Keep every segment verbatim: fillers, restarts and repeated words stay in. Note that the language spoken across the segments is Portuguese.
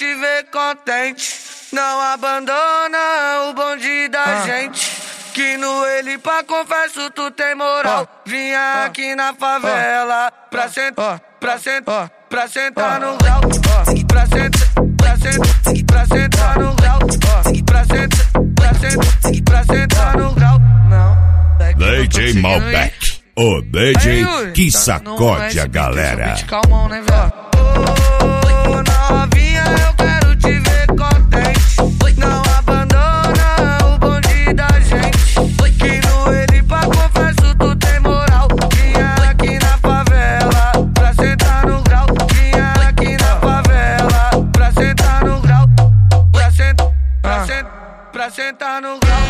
te ver contente. Não abandona o bonde da ah. gente. Que no ele pra confesso tu tem moral. Oh. Vinha oh. aqui na favela oh. pra sentar, oh. pra sentar, oh. pra sentar oh. no grau. Oh. Pra sentar, pra sentar, pra sentar no grau. Oh. Pra sentar, pra sentar, pra sentar no grau. Não. D J Malbec, o D J aí, que sacode a galera. Calmão, né, velho? Oh, novinha, eu quero te ver contente. Não abandona o bonde da gente. Que no ele pra confesso tu tem moral. Vinha aqui na favela pra sentar no grau. Vinha aqui na favela pra sentar no grau. Pra sentar, pra sentar, pra sentar no grau.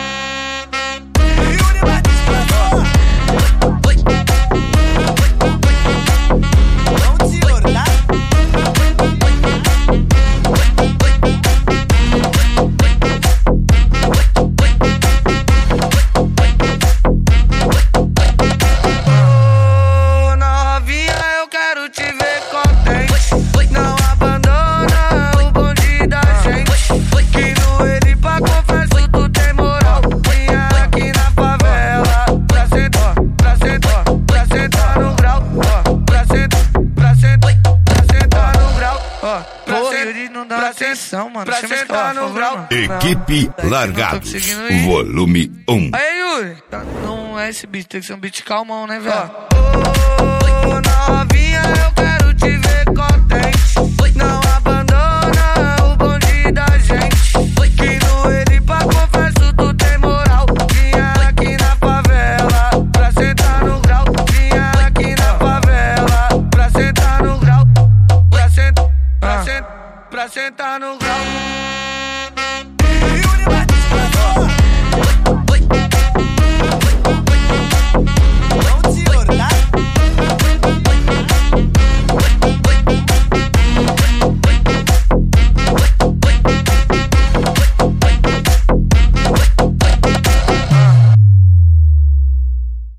Atenção, mano. Pra sentar no grau. Equipe Largados, volume um. Aí, Yuri. Não é esse beat, tem que ser um beat calmão, né, velho? Oh, novinha, eu quero te ver contente. Não abandona o bonde da gente. Que no ele pra confesso tu tem moral. Vinha aqui na favela pra sentar no grau. Vinha aqui na favela pra sentar no grau. Pra sentar, pra sentar, pra sentar no grau.